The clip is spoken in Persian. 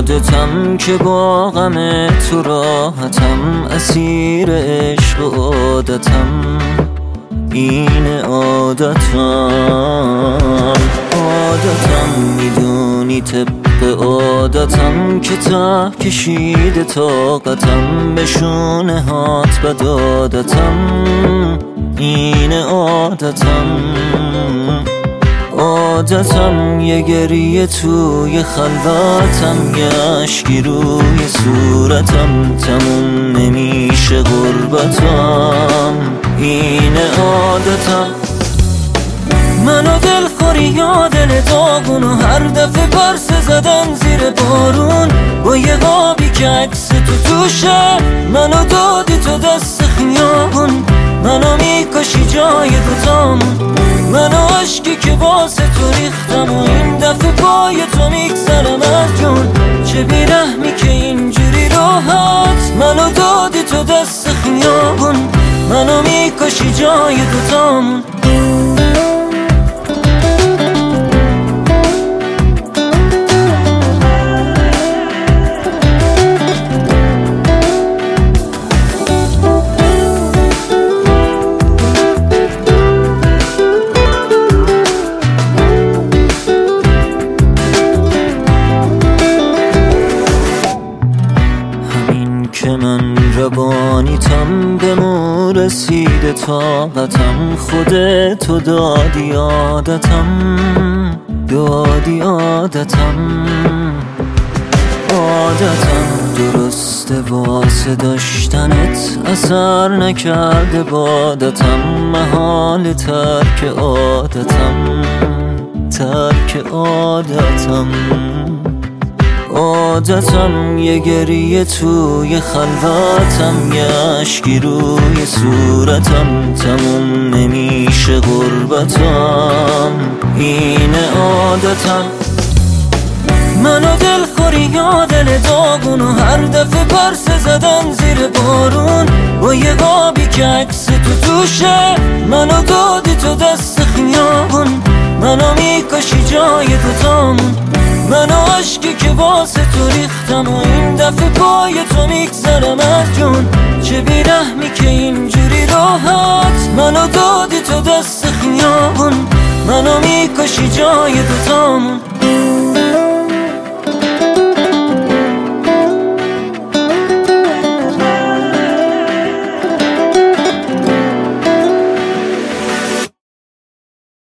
خودتم که با غم تو راحتم، اسیر عشق و عادتم، این عادتم میدونی طبق عادتم که ته کشیده طاقتم، به شونه هات بد عادتم، این عادتم یه گریه توی خلوتم، یه اشکی روی صورتم، تموم نمیشه غربتم، این عادتم. منو دلخوری یا دل داغون و هر دفعه پرسه زدن زیر بارون، با یه قابی که عکس تو توشه منو دادی تو دست خیابون، منو میکشی جای دوتامون، منو عشقی که واسه تو ریختم و این دفعه پای تو میگذرم از جون، چه بیرحمی که اینجوری راحت منو دادی تو دست خیابون، منو میکشی جای دوتامون. که من روانیتم به مو رسیده طاقتم، خودتو دادی عادتم، درسته واسه داشتنت اثر نکرده بادتم، محال ترک عادتم یه گریه توی خلوتم، یه اشکی روی صورتم، تموم نمیشه غربتم، این عادتم. منو دلخوری یا دل داغون و هر دفعه پرسه زدن زیر بارون، با یه قابی که عکس تو توشه منو دادی تو دست خیابون، منو میکشی جای دوتامون، منو عشقی که واسه تو ریختم و این دفعه پای تو میگذرم از جون، چه بیرحمی که اینجوری راحت منو دادی تو دست خیابون، منو میکشی جای دوتامون.